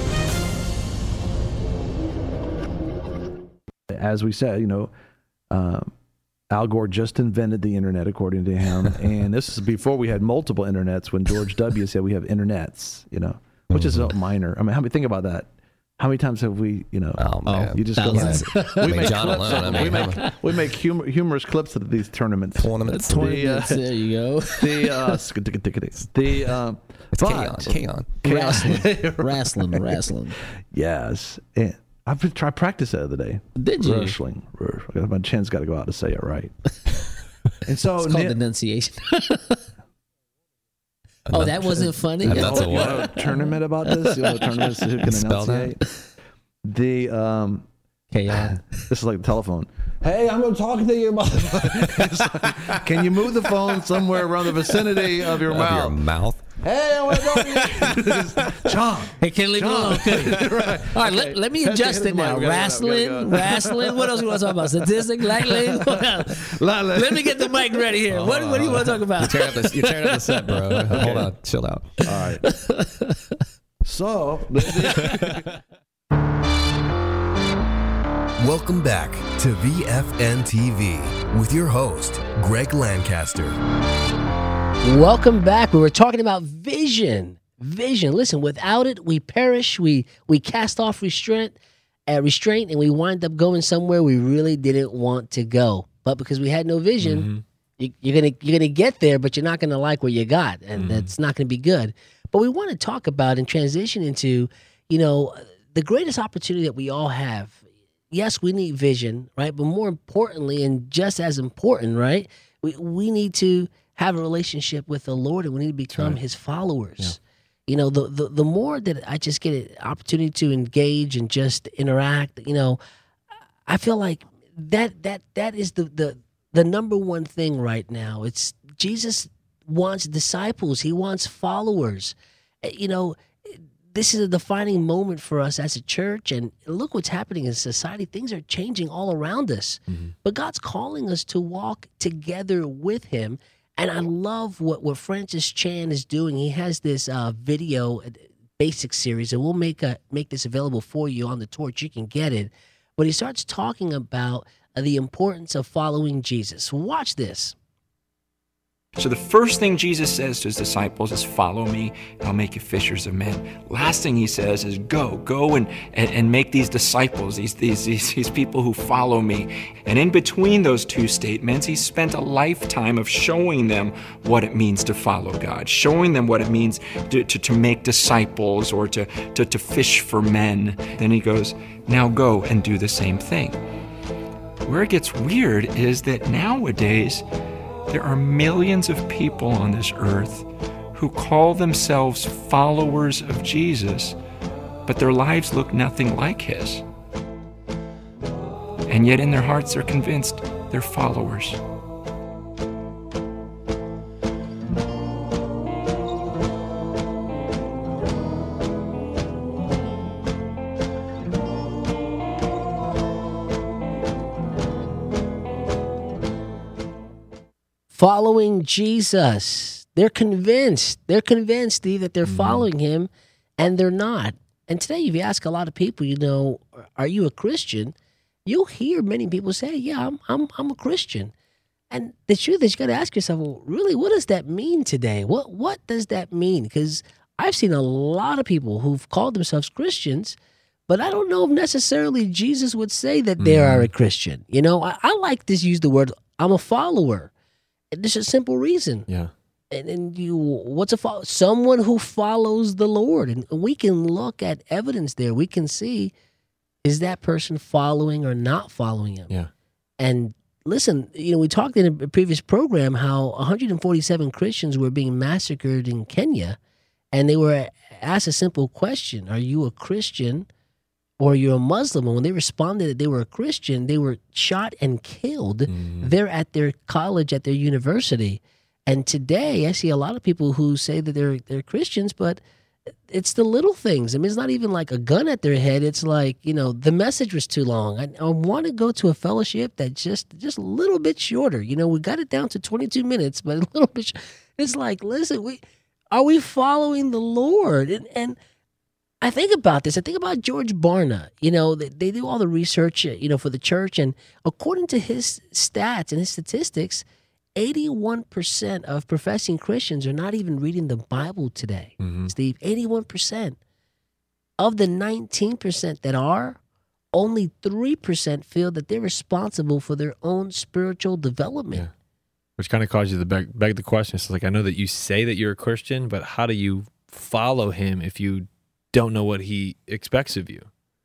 As we said, you know, Al Gore just invented the internet, according to him. And this is before we had multiple internets, when George W. said we have internets, you know, which is minor. I mean, think about that. How many times have we, you know, you just thousands. go ahead. We make John clips alone, we make humorous clips of these tournaments. There you go. It's chaos. Wrestling. Yes. And I practiced the other day. Did you? Wrestling. My chin's got to go out to say it right. And so it's called denunciation. Oh, that wasn't funny? That's a you know a tournament about this? You know, tournaments who can enunciate? This is like the telephone. Hey, I'm going to talk to you about like, can you move the phone somewhere around the vicinity of your mouth? Hey, I want to talk to you. John. Hey, can you leave me alone? Right. All right, okay. Let me adjust it now. Wrestling. What else do you want to talk about? Statistics, lightning? Let me get the mic ready here. What do you want to talk about? You're tearing up the set, bro. Okay. Hold on. Chill out. All right. So... Welcome back to VFN TV with your host, Greg Lancaster. Welcome back. We were talking about vision. Vision. Listen, without it, we perish. We cast off restraint, and we wind up going somewhere we really didn't want to go. But because we had no vision, you're gonna get there, but you're not gonna like what you got, and that's not gonna be good. But we want to talk about and transition into, you know, the greatest opportunity that we all have. Yes, we need vision, right? But more importantly, and just as important, right? We need to have a relationship with the Lord, and we need to become his followers. Yeah. You know, the more that I just get an opportunity to engage and just interact, you know, I feel like that is the number one thing right now. It's Jesus wants disciples. He wants followers. You know, this is a defining moment for us as a church, and look what's happening in society. Things are changing all around us, but God's calling us to walk together with him. And I love what Francis Chan is doing. He has this video basic series, and we'll make this available for you on the torch. You can get it. But he starts talking about the importance of following Jesus. Watch this. So the first thing Jesus says to his disciples is, follow me, and I'll make you fishers of men. Last thing he says is, go and make these disciples, these people who follow me. And in between those two statements, he spent a lifetime of showing them what it means to follow God, showing them what it means to make disciples or to fish for men. Then he goes, now go and do the same thing. Where it gets weird is that nowadays, there are millions of people on this earth who call themselves followers of Jesus, but their lives look nothing like his. And yet in their hearts they're convinced they're followers. Following Jesus. They're convinced. They're convinced, Steve, that they're following him, and they're not. And today, if you ask a lot of people, are you a Christian? You'll hear many people say, yeah, I'm a Christian. And the truth is, you got to ask yourself, well, really, what does that mean today? What does that mean? Because I've seen a lot of people who've called themselves Christians, but I don't know if necessarily Jesus would say that they are a Christian. I like to use the word, I'm a follower. There's a simple reason. Yeah. And what's a follower? Someone who follows the Lord. And we can look at evidence there. We can see, is that person following or not following him? Yeah. And listen, we talked in a previous program how 147 Christians were being massacred in Kenya, and they were asked a simple question: are you a Christian or you're a Muslim? And when they responded that they were a Christian, they were shot and killed there at their college, at their university. And today, I see a lot of people who say that they're Christians, but it's the little things. I mean, it's not even like a gun at their head. It's like, the message was too long. I want to go to a fellowship that's just a little bit shorter. We got it down to 22 minutes, but a little bit. It's like, listen, are we following the Lord? And I think about this. I think about George Barna. They do all the research, for the church. And according to his stats and his statistics, 81% of professing Christians are not even reading the Bible today, Steve. 81%. Of the 19% that are, only 3% feel that they're responsible for their own spiritual development. Yeah. Which kind of causes you to beg the question. It's like, I know that you say that you're a Christian, but how do you follow him if you don't know what he expects of you?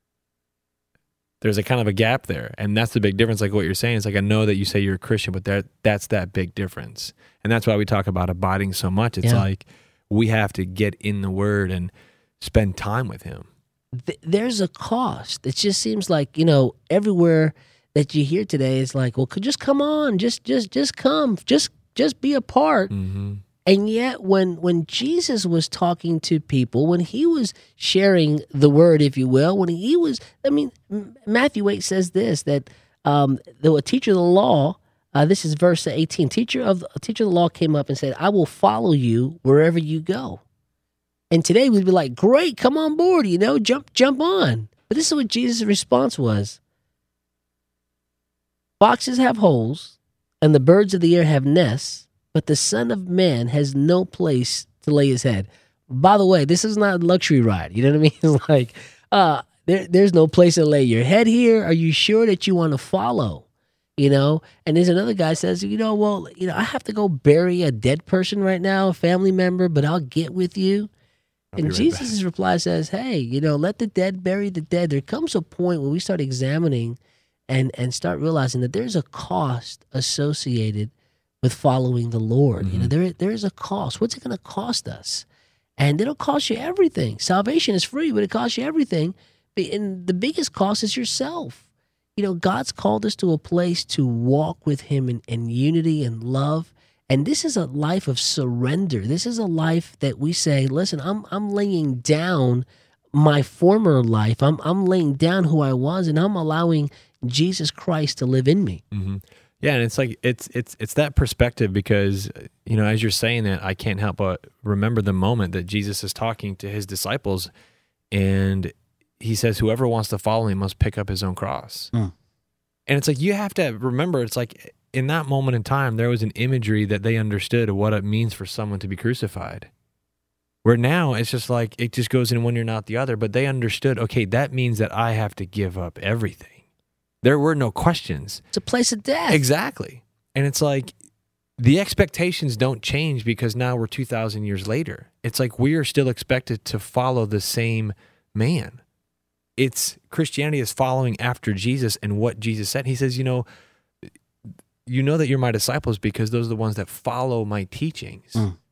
There's a kind of a gap there, and that's the big difference. Like what you're saying, it's like, I know that you say you're a Christian, but that's that big difference. And that's why we talk about abiding so much. It's like we have to get in the Word and spend time with him. There's a cost. It just seems like, everywhere that you hear today is like, well, just come on, just come, just be a part. And yet when Jesus was talking to people, when he was sharing the word, if you will, Matthew 8 says this, that the teacher of the law, this is verse 18, teacher of the law came up and said, I will follow you wherever you go. And today we'd be like, great, come on board, jump on. But this is what Jesus' response was. Foxes have holes, and the birds of the air have nests, but the Son of Man has no place to lay his head. By the way, this is not a luxury ride. You know what I mean? It's like, there's no place to lay your head here. Are you sure that you want to follow? And there's another guy says, I have to go bury a dead person right now, a family member, but I'll get with you. And Jesus' reply says, hey, let the dead bury the dead. There comes a point where we start examining and start realizing that there's a cost associated with following the Lord. There is a cost. What's it going to cost us? And it'll cost you everything. Salvation is free, but it costs you everything. And the biggest cost is yourself. God's called us to a place to walk with him in unity and love. And this is a life of surrender. This is a life that we say, listen, I'm laying down my former life. I'm laying down who I was, and I'm allowing Jesus Christ to live in me. Yeah, and it's like it's that perspective, because as you're saying that, I can't help but remember the moment that Jesus is talking to his disciples, and he says, "Whoever wants to follow me must pick up his own cross." And it's like, you have to remember, it's like in that moment in time, there was an imagery that they understood of what it means for someone to be crucified. Where now it's just like it just goes in one ear, not the other. But they understood, okay, that means that I have to give up everything. There were no questions. It's a place of death. Exactly. And it's like the expectations don't change because now we're 2,000 years later. It's like we are still expected to follow the same man. It's Christianity is following after Jesus and what Jesus said. He says, you know that you're my disciples because those are the ones that follow my teachings.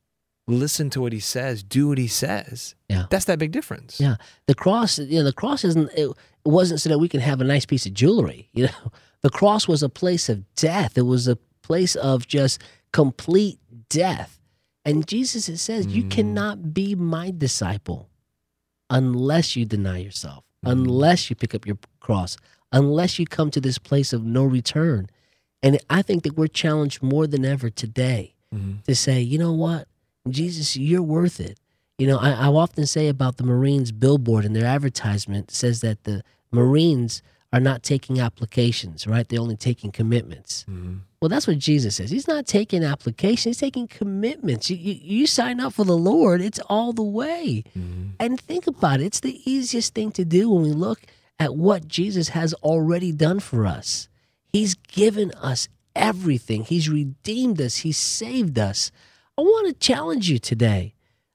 listen to what he says, do what he says. Yeah. That's that big difference. Yeah. The cross, the cross it wasn't so that we can have a nice piece of jewelry. The cross was a place of death. It was a place of just complete death. And Jesus, it says, you cannot be my disciple unless you deny yourself, unless you pick up your cross, unless you come to this place of no return. And I think that we're challenged more than ever today to say, you know what, Jesus, you're worth it. I often say about the Marines billboard and their advertisement says that the Marines are not taking applications, right? They're only taking commitments. Well, that's what Jesus says. He's not taking applications. He's taking commitments. You sign up for the Lord, it's all the way. And think about it. It's the easiest thing to do when we look at what Jesus has already done for us. He's given us everything. He's redeemed us. He's saved us. I want to challenge you today.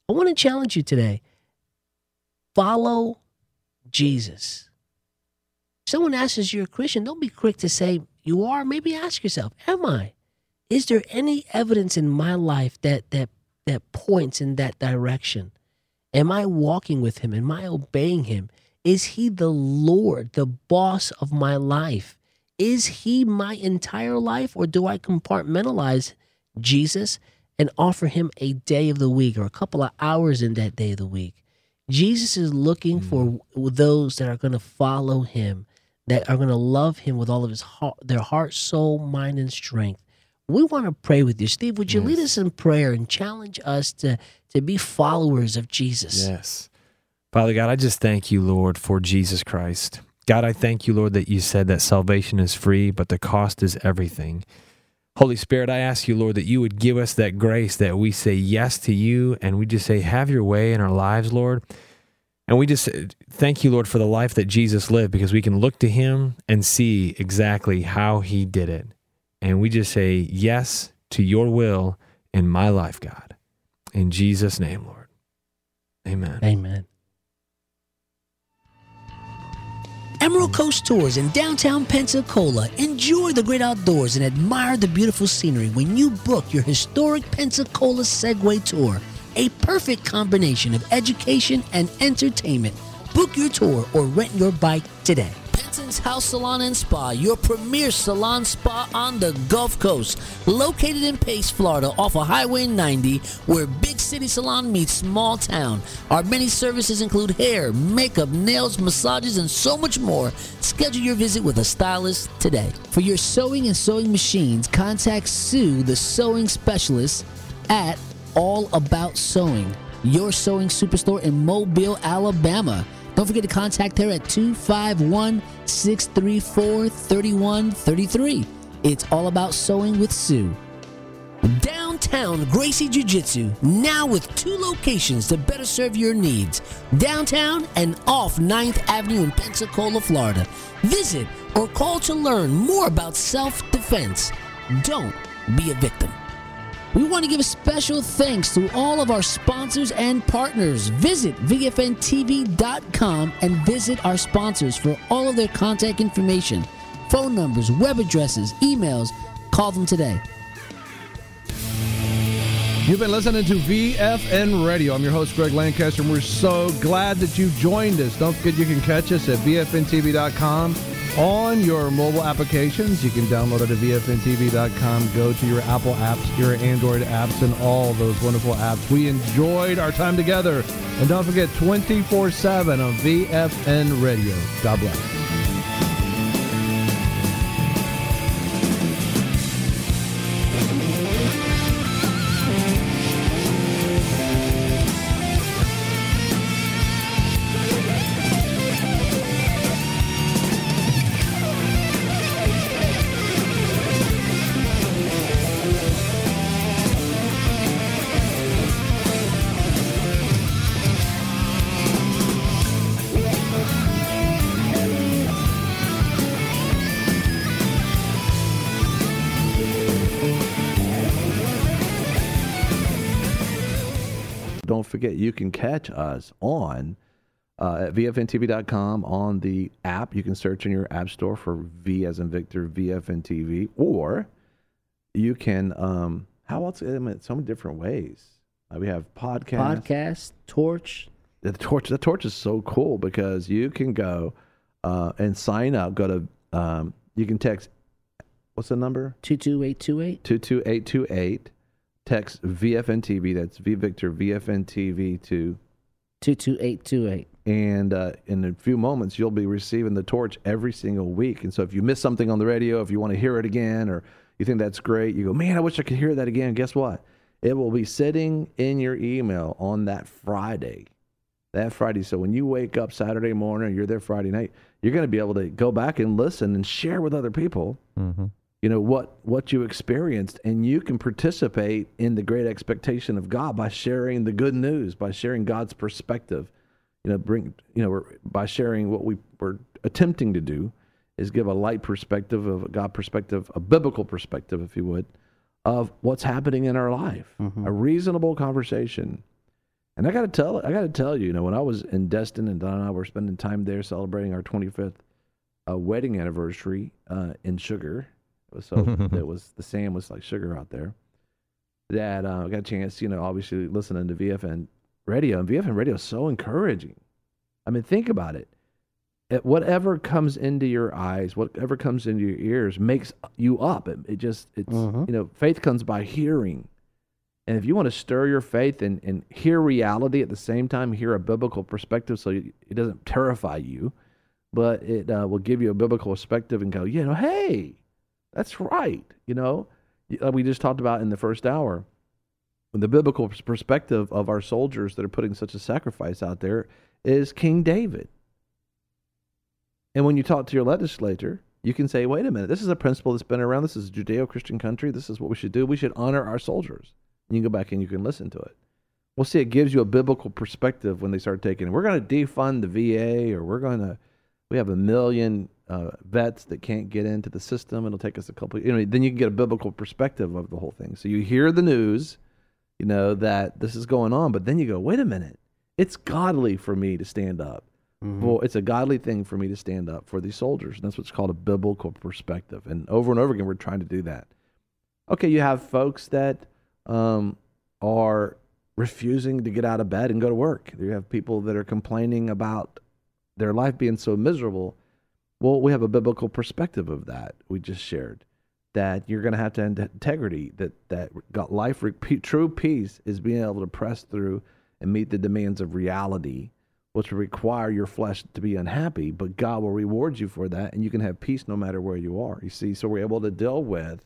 Follow Jesus. Someone asks you're a Christian, don't be quick to say you are. Maybe ask yourself, am I? Is there any evidence in my life that points in that direction? Am I walking with him? Am I obeying him? Is he the Lord, the boss of my life? Is he my entire life, or do I compartmentalize Jesus and offer him a day of the week or a couple of hours in that day of the week? Jesus is looking for those that are going to follow him, that are going to love him with all of their heart, soul, mind, and strength. We want to pray with you. Steve, would you lead us in prayer and challenge us to be followers of Jesus? Yes. Father God, I just thank you, Lord, for Jesus Christ. God, I thank you, Lord, that you said that salvation is free, but the cost is everything. Holy Spirit, I ask you, Lord, that you would give us that grace that we say yes to you, and we just say, have your way in our lives, Lord. And we just thank you, Lord, for the life that Jesus lived, because we can look to him and see exactly how he did it. And we just say yes to your will in my life, God. In Jesus' name, Lord. Amen. Amen. Emerald Coast Tours in downtown Pensacola. Enjoy the great outdoors and admire the beautiful scenery when you book your historic Pensacola Segway Tour. A perfect combination of education and entertainment. Book your tour or rent your bike today. Benson's House Salon and Spa, your premier salon spa on the Gulf Coast. Located in Pace, Florida, off of Highway 90, where big city salon meets small town. Our many services include hair, makeup, nails, massages, and so much more. Schedule your visit with a stylist today. For your sewing and sewing machines, contact Sue, the sewing specialist, at All About Sewing, your sewing superstore in Mobile, Alabama. Don't forget to contact her at 251-634-3133. It's All About Sewing with Sue. Downtown Gracie Jiu-Jitsu, now with 2 locations to better serve your needs. Downtown and off 9th Avenue in Pensacola, Florida. Visit or call to learn more about self-defense. Don't be a victim. We want to give a special thanks to all of our sponsors and partners. Visit VFNTV.com and visit our sponsors for all of their contact information, phone numbers, web addresses, emails. Call them today. You've been listening to VFN Radio. I'm your host, Greg Lancaster, and we're so glad that you joined us. Don't forget you can catch us at VFNTV.com on your mobile applications. You can download it at VFNTV.com. Go to your Apple apps, your Android apps, and all those wonderful apps. We enjoyed our time together. And don't forget, 24/7 on VFN Radio. God bless. Don't forget, you can catch us on at VFNTV.com on the app. You can search in your app store for V as in Victor, VFN TV, or you can, how else? So many different ways. We have podcasts. Podcast, Torch. The Torch is so cool because you can go and sign up. Go to you can text. What's the number? 22828. 22828. Text VFN-TV. That's V Victor VFN-TV to 22828. And in a few moments, you'll be receiving the Torch every single week. And so if you miss something on the radio, if you want to hear it again, or you think that's great, you go, man, I wish I could hear that again. Guess what? It will be sitting in your email on that Friday. So when you wake up Saturday morning, or you're there Friday night, you're going to be able to go back and listen and share with other people, you know, what you experienced, and you can participate in the great expectation of God by sharing the good news, by sharing God's perspective. By sharing what we were attempting to do is give a light perspective, of a God perspective, a biblical perspective, if you would, of what's happening in our life, a reasonable conversation. And I got to tell you, when I was in Destin and Don and I were spending time there celebrating our 25th wedding anniversary in Sugar. The sand was like sugar out there. That I got a chance, obviously listening to VFN Radio, and VFN Radio is so encouraging. I mean, think about it. Whatever comes into your eyes, whatever comes into your ears makes you up. Faith comes by hearing. And if you want to stir your faith and hear reality at the same time, hear a biblical perspective so it doesn't terrify you, but it will give you a biblical perspective and go, hey, that's right. We just talked about in the first hour, the biblical perspective of our soldiers that are putting such a sacrifice out there is King David. And when you talk to your legislator, you can say, wait a minute, this is a principle that's been around. This is a Judeo-Christian country. This is what we should do. We should honor our soldiers. And you can go back and you can listen to it. Well, see, it gives you a biblical perspective when they start taking it. We're going to defund the VA, or we have 1 million vets that can't get into the system. It'll take us a couple, then you can get a biblical perspective of the whole thing. So you hear the news, that this is going on, but then you go, wait a minute, it's godly for me to stand up. Well, it's a godly thing for me to stand up for these soldiers. And that's what's called a biblical perspective. And over again, we're trying to do that. Okay, you have folks that are refusing to get out of bed and go to work. You have people that are complaining about their life being so miserable. Well, we have a biblical perspective of that we just shared, that you're going to have integrity, that life, true peace is being able to press through and meet the demands of reality, which will require your flesh to be unhappy, but God will reward you for that, and you can have peace no matter where you are. You see, so we're able to deal with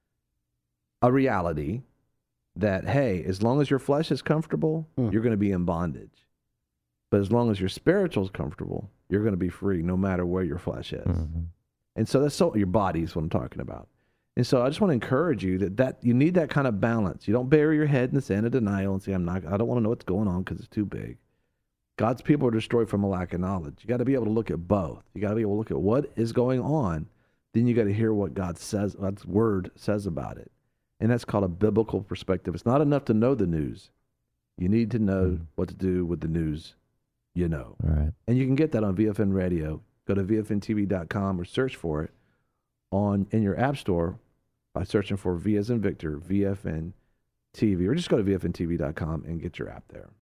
a reality that, hey, as long as your flesh is comfortable, you're going to be in bondage. But as long as your spiritual is comfortable, you're going to be free no matter where your flesh is. And so your body is what I'm talking about. And so I just want to encourage you that you need that kind of balance. You don't bury your head in the sand of denial and say, I don't want to know what's going on because it's too big. God's people are destroyed from a lack of knowledge. You got to be able to look at both. You got to be able to look at what is going on. Then you got to hear what God's word says about it. And that's called a biblical perspective. It's not enough to know the news. You need to know what to do with the news you know. All right. And you can get that on VFN Radio. Go to VFNTV.com or search for it in your app store by searching for V as in Victor, VFN TV. Or just go to VFNTV.com and get your app there.